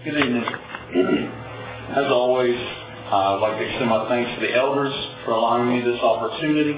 Good evening. As always, I'd like to extend my thanks to the elders for allowing me this opportunity,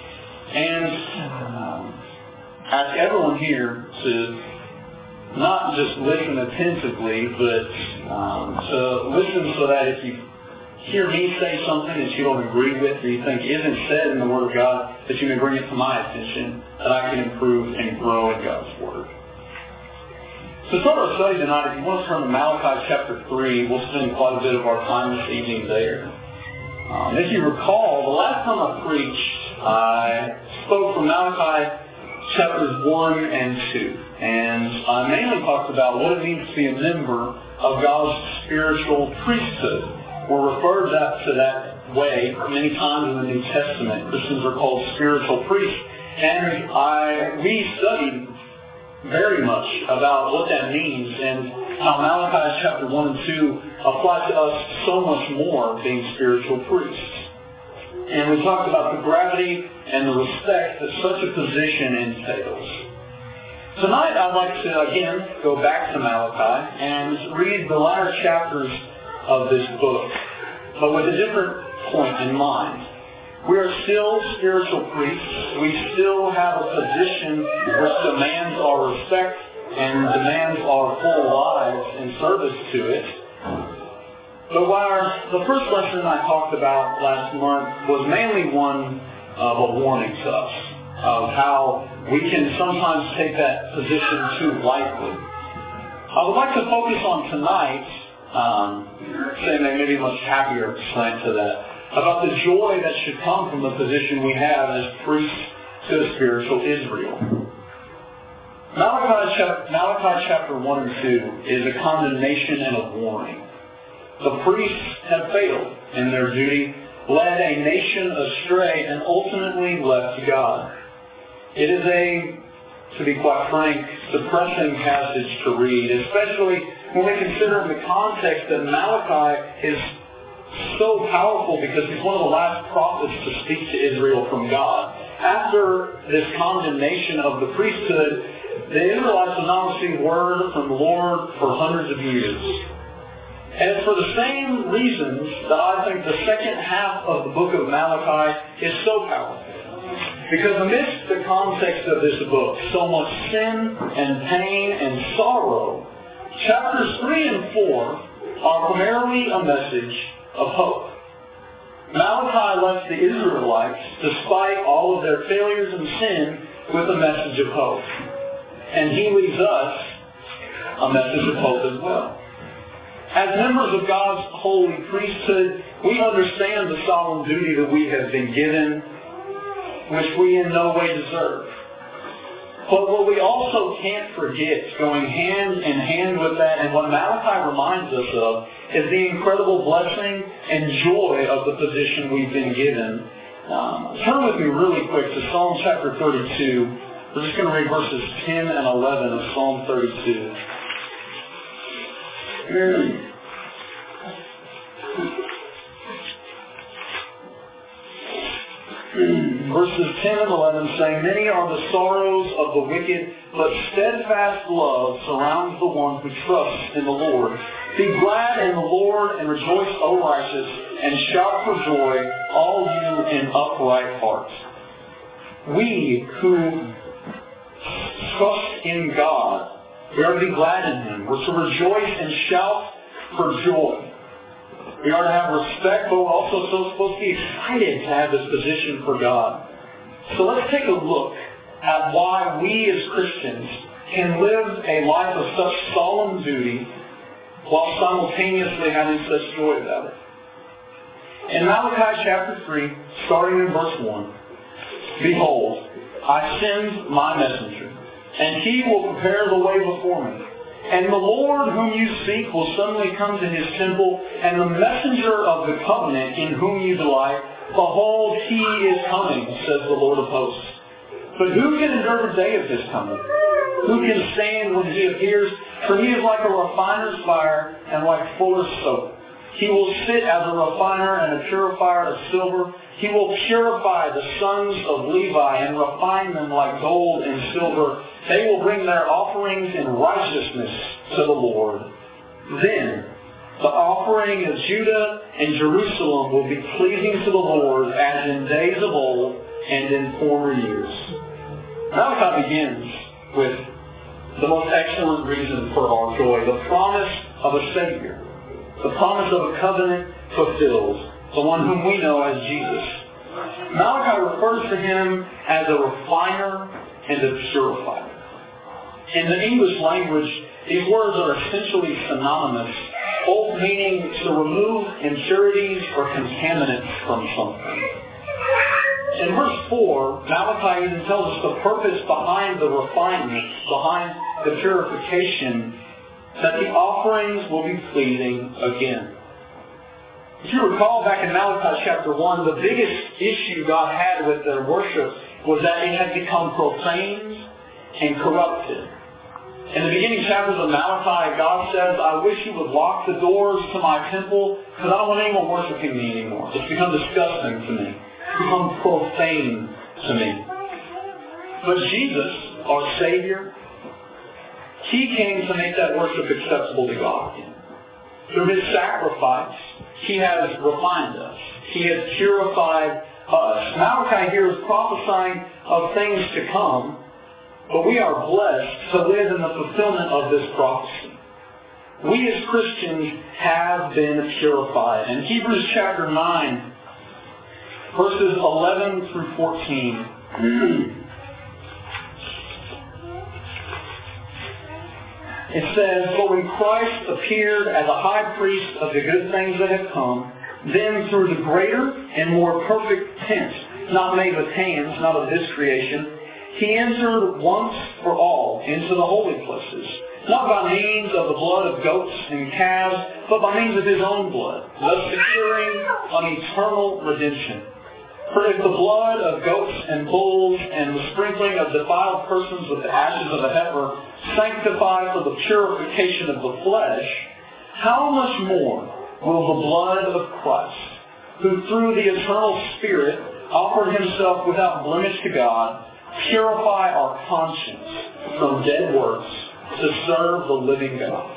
and ask everyone here to not just listen attentively, but to listen so that if you hear me say something that you don't agree with or you think isn't said in the Word of God, that you may bring it to my attention, that I can improve and grow in God's Word. To start our study tonight, if you want to turn to Malachi chapter 3, we'll spend quite a bit of our time this evening there. If you recall, the last time I preached, I spoke from Malachi chapters 1 and 2. And I mainly talked about what it means to be a member of God's spiritual priesthood. We're referred to that way many times in the New Testament. Christians are called spiritual priests. And we studied very much about what that means and how Malachi chapter 1 and 2 apply to us so much more being spiritual priests. And we talked about the gravity and the respect that such a position entails. Tonight I'd like to again go back to Malachi and read the latter chapters of this book, but with a different point in mind. We are still spiritual priests. We still have a position which demands our respect and demands our full lives in service to it. But the first lesson I talked about last month was mainly one of a warning to us of how we can sometimes take that position too lightly. I would like to focus on tonight, saying maybe a much happier slant to that, about the joy that should come from the position we have as priests to the spiritual Israel. Malachi chapter 1 and 2 is a condemnation and a warning. The priests have failed in their duty, led a nation astray, and ultimately left God. It is to be quite frank, depressing passage to read, especially when we consider in the context that Malachi is so powerful because he's one of the last prophets to speak to Israel from God. After this condemnation of the priesthood, the Israelites have not received word from the Lord for hundreds of years. And it's for the same reasons that I think the second half of the book of Malachi is so powerful. Because amidst the context of this book, so much sin and pain and sorrow, chapters 3 and 4 are primarily a message of hope. Malachi left the Israelites, despite all of their failures and sin, with a message of hope. And he leaves us a message of hope as well. As members of God's holy priesthood, we understand the solemn duty that we have been given, which we in no way deserve. But what we also can't forget, going hand in hand with that, and what Malachi reminds us of, is the incredible blessing and joy of the position we've been given. Turn with me really quick to Psalm chapter 32. We're just going to read verses 10 and 11 of Psalm 32. Verses 10 and 11 saying, "Many are the sorrows of the wicked, but steadfast love surrounds the one who trusts in the Lord. Be glad in the Lord and rejoice, O righteous, and shout for joy, all you in upright hearts." We who trust in God, we are to be glad in Him. We're to rejoice and shout for joy. We are to have respect, but we're also supposed to be excited to have this position for God. So let's take a look at why we as Christians can live a life of such solemn duty while simultaneously having such joy about it. In Malachi chapter 3, starting in verse 1, "Behold, I send my messenger, and he will prepare the way before me. And the Lord whom you seek will suddenly come to his temple, and the messenger of the covenant in whom you delight, behold, he is coming, says the Lord of hosts. But who can endure the day of his coming? Who can stand when he appears? For he is like a refiner's fire and like fuller's soap. He will sit as a refiner and a purifier of silver. He will purify the sons of Levi and refine them like gold and silver. They will bring their offerings in righteousness to the Lord. Then offering of Judah and Jerusalem will be pleasing to the Lord as in days of old and in former years. Malachi begins with the most excellent reason for our joy, the promise of a Savior, the promise of a covenant fulfilled, the one whom we know as Jesus. Malachi refers to him as a refiner and a purifier. In the English language, these words are essentially synonymous, both meaning to remove impurities or contaminants from something. In verse 4, Malachi even tells us the purpose behind the refinement, behind the purification, that the offerings will be pleasing again. If you recall back in Malachi chapter 1, the biggest issue God had with their worship was that it had become profaned and corrupted. In the beginning chapters of Malachi, God says, I wish you would lock the doors to my temple because I don't want anyone worshiping me anymore. It's become disgusting to me. It's become profane to me. But Jesus, our Savior, He came to make that worship acceptable to God. Through His sacrifice, He has refined us. He has purified us. Malachi here is prophesying of things to come, but we are blessed to live in the fulfillment of this prophecy. We as Christians have been purified. In Hebrews chapter 9, verses 11 through 14, it says, "For when Christ appeared as a high priest of the good things that have come, then through the greater and more perfect tent, not made with hands, not of this creation, He entered once for all into the holy places, not by means of the blood of goats and calves, but by means of His own blood, thus securing an eternal redemption. For if the blood of goats and bulls and the sprinkling of defiled persons with the ashes of a heifer sanctify for the purification of the flesh, how much more will the blood of Christ, who through the eternal Spirit offered Himself without blemish to God, purify our conscience from dead works to serve the living God?"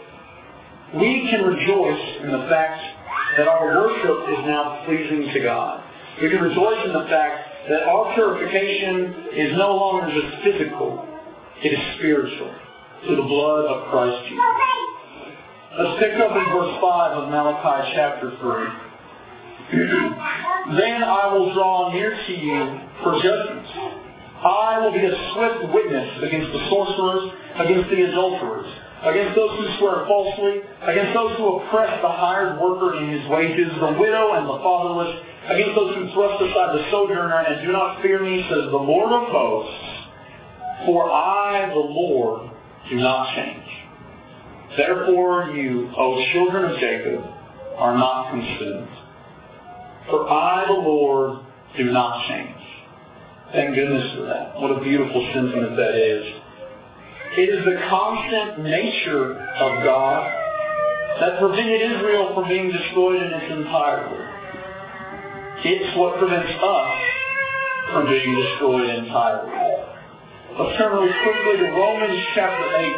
We can rejoice in the fact that our worship is now pleasing to God. We can rejoice in the fact that our purification is no longer just physical, it is spiritual, through the blood of Christ Jesus. Let's pick up in verse 5 of Malachi chapter 3. "Then I will draw near to you for judgment. I will be a swift witness against the sorcerers, against the adulterers, against those who swear falsely, against those who oppress the hired worker in his wages, the widow and the fatherless, against those who thrust aside the sojourner and do not fear me, says the Lord of hosts. For I, the Lord, do not change. Therefore you, O children of Jacob, are not consumed. For I, the Lord, do not change." Thank goodness for that. What a beautiful sentiment that is. It is the constant nature of God that prevented Israel from being destroyed in its entirety. It's what prevents us from being destroyed entirely. Let's turn really quickly to Romans chapter 8.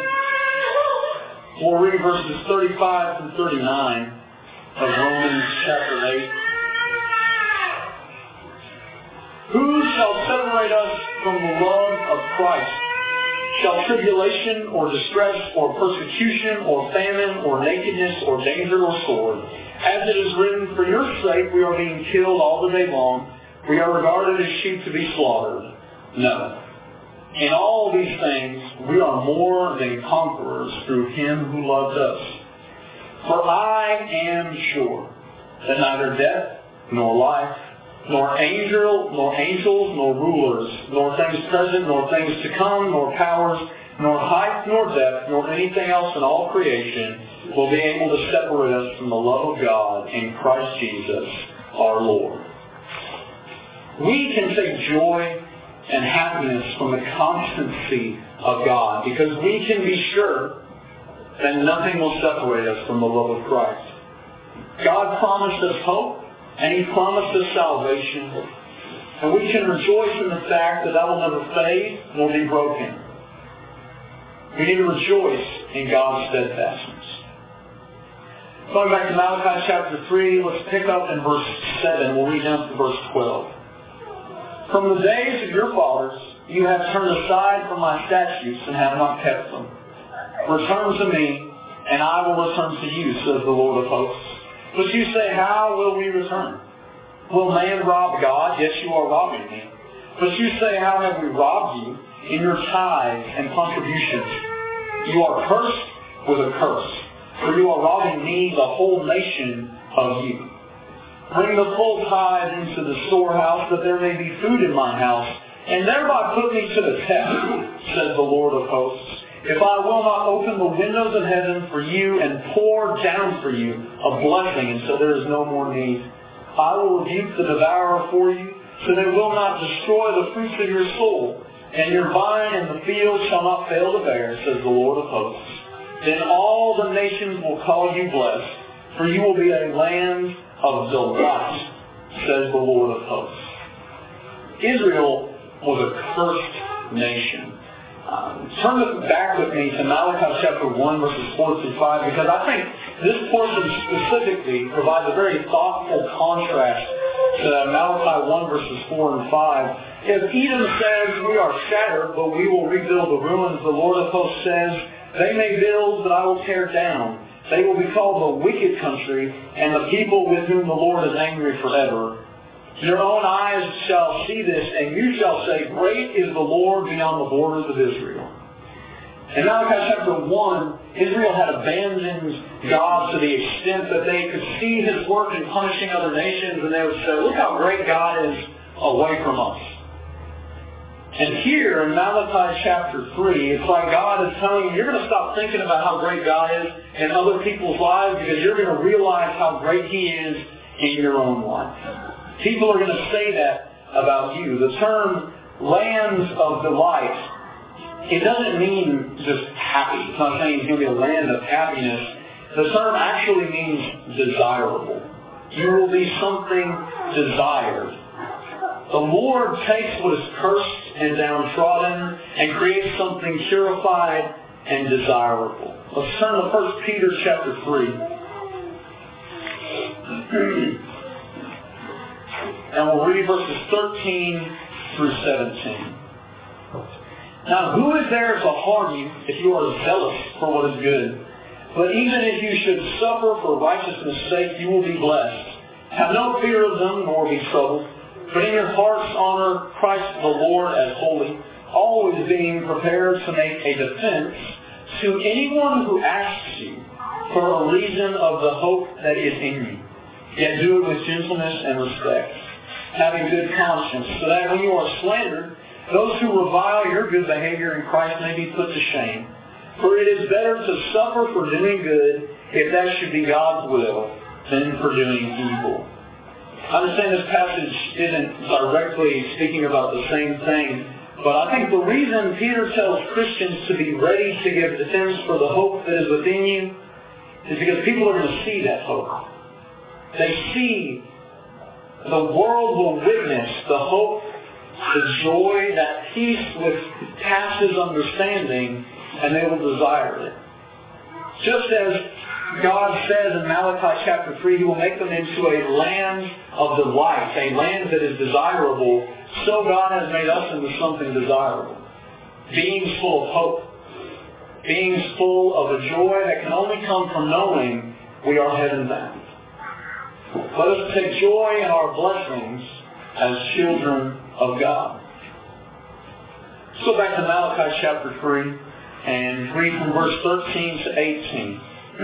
We'll read verses 35 through 39 of Romans chapter 8. "Who shall separate us from the love of Christ? Shall tribulation or distress or persecution or famine or nakedness or danger or sword? As it is written, for your sake we are being killed all the day long. We are regarded as sheep to be slaughtered. No. In all these things we are more than conquerors through Him who loved us. For I am sure that neither death nor life, nor angels, nor rulers, nor things present, nor things to come, nor powers, nor height, nor depth, nor anything else in all creation will be able to separate us from the love of God in Christ Jesus our Lord." We can take joy and happiness from the constancy of God because we can be sure that nothing will separate us from the love of Christ. God promised us hope, and He promised us salvation. And we can rejoice in the fact that that will never fade nor be broken. We need to rejoice in God's steadfastness. Going back to Malachi chapter 3, let's pick up in verse 7. We'll read down to verse 12. From the days of your fathers, you have turned aside from my statutes and have not kept them. Return to me, and I will return to you, says the Lord of hosts. But you say, how will we return? Will man rob God? Yes, you are robbing me. But you say, how have we robbed you? In your tithes and contributions. You are cursed with a curse, for you are robbing me, the whole nation, of you. Bring the full tithe into the storehouse, that there may be food in my house, and thereby put me to the test, says the Lord of hosts, if I will not open the windows of heaven for you and pour down for you a blessing until there is no more need. I will rebuke the devourer for you, so they will not destroy the fruits of your soul, and your vine in the field shall not fail to bear, says the Lord of hosts. Then all the nations will call you blessed, for you will be a land of delight, says the Lord of hosts. Israel was a cursed nation. Turn back with me to Malachi chapter 1, verses 4 through 5, because I think this portion specifically provides a very thoughtful contrast to Malachi 1, verses 4 and 5. If Edom says, we are shattered, but we will rebuild the ruins, the Lord of hosts says, they may build, but I will tear down. They will be called the wicked country, and the people with whom the Lord is angry forever. Your own eyes shall see this, and you shall say, great is the Lord beyond the borders of Israel. In Malachi chapter 1, Israel had abandoned God to the extent that they could see His work in punishing other nations, and they would say, look how great God is away from us. And here in Malachi chapter 3, it's like God is telling you, you're going to stop thinking about how great God is in other people's lives, because you're going to realize how great He is in your own life. People are going to say that about you. The term lands of delight, it doesn't mean just happy. It's not saying it's going to be a land of happiness. The term actually means desirable. You will be something desired. The Lord takes what is cursed and downtrodden and creates something purified and desirable. Let's turn to 1 Peter chapter 3. And we'll read verses 13 through 17. Now, who is there to harm you if you are zealous for what is good? But even if you should suffer for righteousness' sake, you will be blessed. Have no fear of them, nor be troubled. But in your hearts honor Christ the Lord as holy, always being prepared to make a defense to anyone who asks you for a reason of the hope that is in you. Yet do it with gentleness and respect, having good conscience, so that when you are slandered, those who revile your good behavior in Christ may be put to shame. For it is better to suffer for doing good, if that should be God's will, than for doing evil. I understand this passage isn't directly speaking about the same thing, but I think the reason Peter tells Christians to be ready to give defense for the hope that is within you is because people are going to see that hope. They see, the world will witness the hope, the joy, that peace which passes understanding, and they will desire it. Just as God says in Malachi chapter 3, He will make them into a land of delight, a land that is desirable, so God has made us into something desirable. Beings full of hope. Beings full of a joy that can only come from knowing we are heaven bound. Let us take joy in our blessings as children of God. Let's go back to Malachi chapter 3 and read from verse 13 to 18.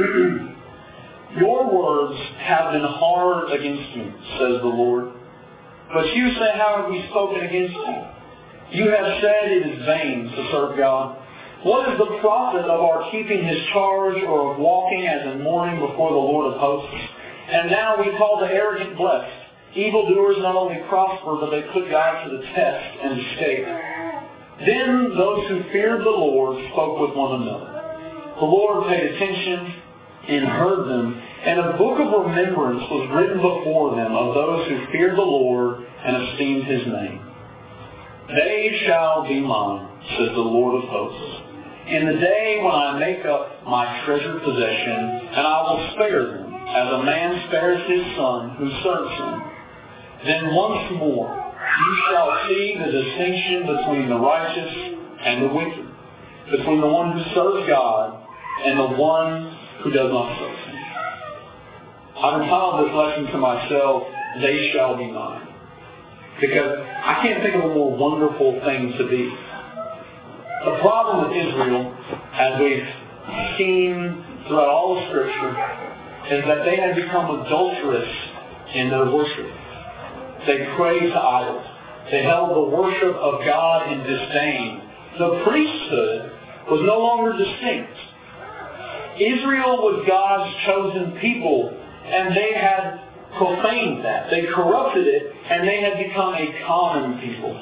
Your words have been hard against me, says the Lord. But you say, how have we spoken against you? You have said it is vain to serve God. What is the profit of our keeping His charge, or of walking as in mourning before the Lord of hosts? And now we call the arrogant blessed. Evildoers not only prosper, but they put God to the test and escape. Then those who feared the Lord spoke with one another. The Lord paid attention and heard them, and a book of remembrance was written before them of those who feared the Lord and esteemed His name. They shall be mine, says the Lord of hosts, in the day when I make up my treasured possession, and I will spare them. as a man spares his son who serves him, then once more you shall see the distinction between the righteous and the wicked, between the one who serves God and the one who does not serve him. I've entitled this lesson to myself, They Shall Be Mine, because I can't think of a more wonderful thing to be. The problem with Israel, as we've seen throughout all of Scripture, is that they had become adulterous in their worship. They prayed to idols. They held the worship of God in disdain. The priesthood was no longer distinct. Israel was God's chosen people, and they had profaned that. They corrupted it, and they had become a common people.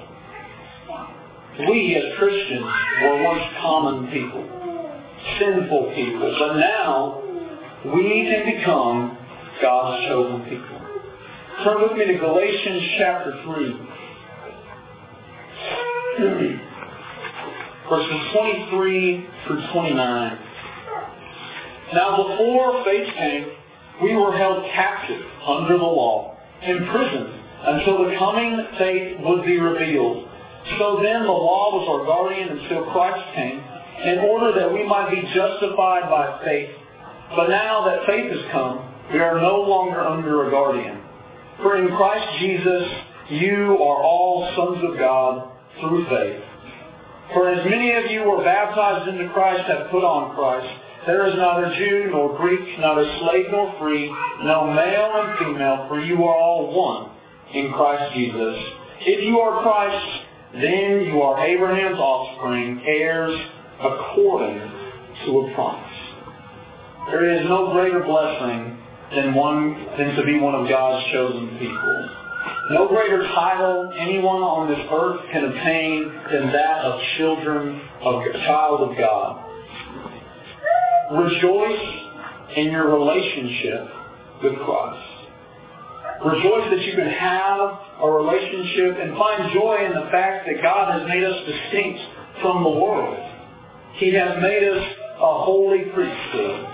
We as Christians were once common people, sinful people, but now we can become God's chosen people. Turn with me to Galatians chapter 3. Verses 23 through 29. Now before faith came, we were held captive under the law, imprisoned until the coming faith would be revealed. So then the law was our guardian until Christ came, in order that we might be justified by faith. But now that faith has come, we are no longer under a guardian. For in Christ Jesus you are all sons of God through faith. For as many of you were baptized into Christ have put on Christ. There is neither Jew nor Greek, neither slave nor free, no male and female, for you are all one in Christ Jesus. If you are Christ, then you are Abraham's offspring, heirs according to a promise. There is no greater blessing than to be one of God's chosen people. No greater title anyone on this earth can obtain than that of child of God. Rejoice in your relationship with Christ. Rejoice that you can have a relationship and find joy in the fact that God has made us distinct from the world. He has made us a holy priesthood.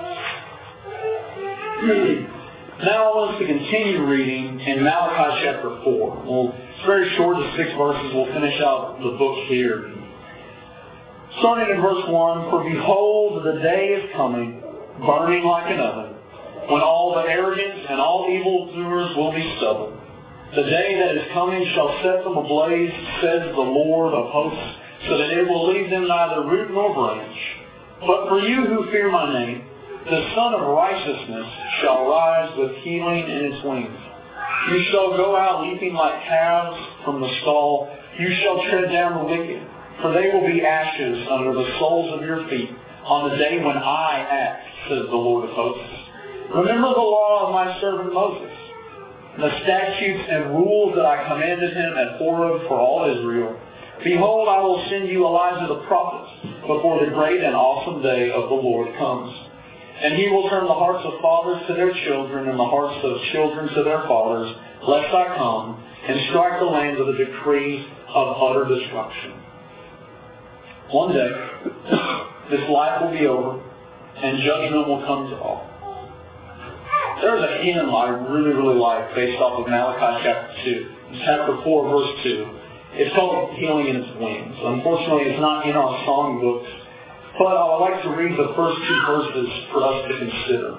Now I want us to continue reading in Malachi chapter 4. Well, it's very short, it's 6 verses. We'll finish out the book here. Starting in verse 1, For behold, the day is coming, burning like an oven, when all the arrogant and all evildoers will be stubble. The day that is coming shall set them ablaze, says the Lord of hosts, so that it will leave them neither root nor branch. But for you who fear my name, the Son of Righteousness shall rise with healing in its wings. You shall go out leaping like calves from the stall. You shall tread down the wicked, for they will be ashes under the soles of your feet on the day when I act, says the Lord of hosts. Remember the law of my servant Moses, the statutes and rules that I commanded him at Horeb for all Israel. Behold, I will send you Elijah the prophet before the great and awesome day of the Lord comes. And he will turn the hearts of fathers to their children and the hearts of children to their fathers, lest I come and strike the land with a decree of utter destruction. One day, this life will be over and judgment will come to all. There's a hymn I really like based off of Malachi chapter 2. Chapter 4, verse 2. It's called Healing in Its Wings. Unfortunately, it's not in our songbooks, but I would like to read the first 2 verses for us to consider.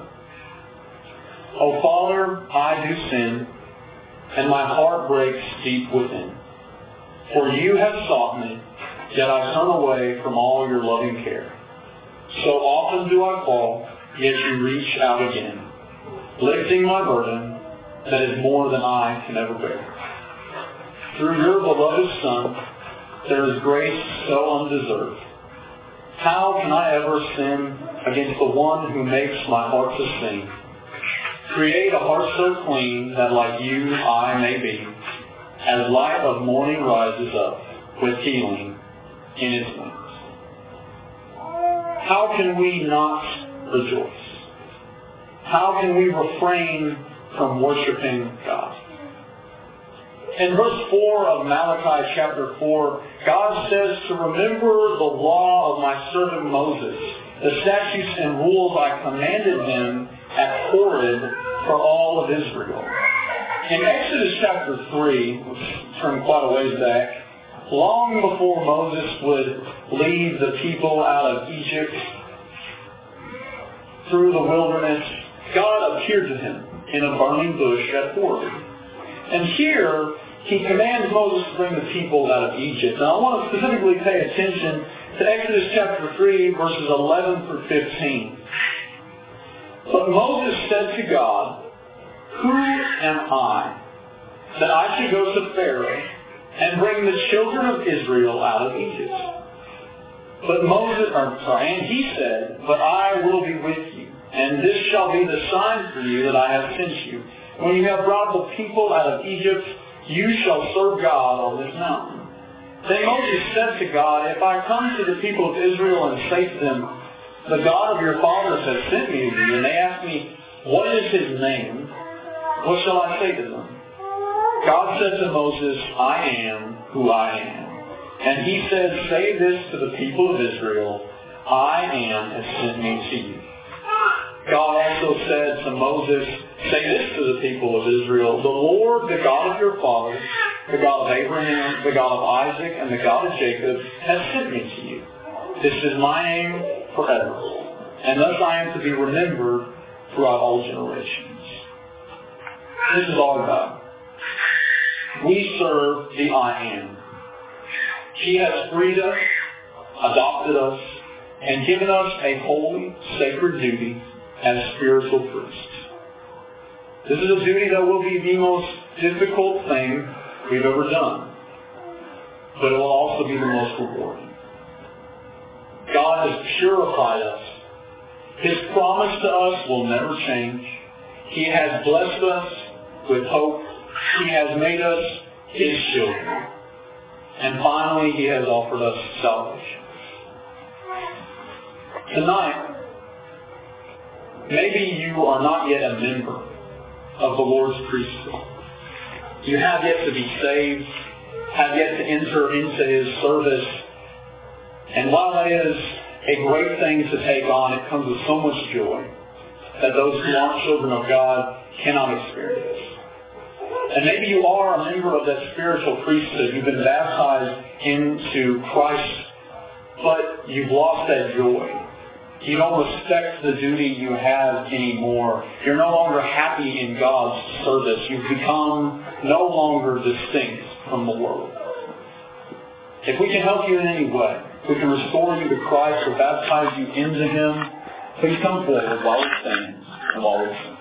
O Father, I do sin, and my heart breaks deep within. For you have sought me, yet I turn away from all your loving care. So often do I fall, yet you reach out again, lifting my burden that is more than I can ever bear. Through your beloved Son, there is grace so undeserved. How can I ever sin against the one who makes my heart to sing? Create a heart so clean that like you I may be, as light of morning rises up with healing in its wings. How can we not rejoice? How can we refrain from worshiping God? In verse 4 of Malachi chapter 4, God says to remember the law of my servant Moses, the statutes and rules I commanded him at Horeb for all of Israel. In Exodus chapter 3, which turned quite a ways back, long before Moses would lead the people out of Egypt through the wilderness, God appeared to him in a burning bush at Horeb. And here, he commands Moses to bring the people out of Egypt. Now I want to specifically pay attention to Exodus chapter 3, verses 11 through 15. But Moses said to God, "Who am I, that I should go to Pharaoh and bring the children of Israel out of Egypt?" And he said, "But I will be with you, and this shall be the sign for you that I have sent you. When you have brought the people out of Egypt, you shall serve God on this mountain." Then Moses said to God, "If I come to the people of Israel and say to them, 'The God of your fathers has sent me to you,' and they ask me, 'What is his name?' what shall I say to them?" God said to Moses, "I am who I am." And he said, "Say this to the people of Israel, 'I am has sent me to you.'" God also said to Moses, "Say this to the people of Israel, 'The Lord, the God of your fathers, the God of Abraham, the God of Isaac, and the God of Jacob, has sent me to you. This is my name forever, and thus I am to be remembered throughout all generations." This is our God. We serve the I Am. He has freed us, adopted us, and given us a holy, sacred duty as spiritual priests. This is a duty that will be the most difficult thing we've ever done, but it will also be the most rewarding. God has purified us. His promise to us will never change. He has blessed us with hope. He has made us His children. And finally, He has offered us salvation. Tonight, maybe you are not yet a member of the Lord's priesthood. You have yet to be saved, have yet to enter into His service. And while that is a great thing to take on, it comes with so much joy that those who aren't children of God cannot experience. And maybe you are a member of that spiritual priesthood. You've been baptized into Christ, but you've lost that joy. You don't respect the duty you have anymore. You're no longer happy in God's service. You've become no longer distinct from the world. If we can help you in any way, if we can restore you to Christ or baptize you into Him, please come forward while we stand and while we sing.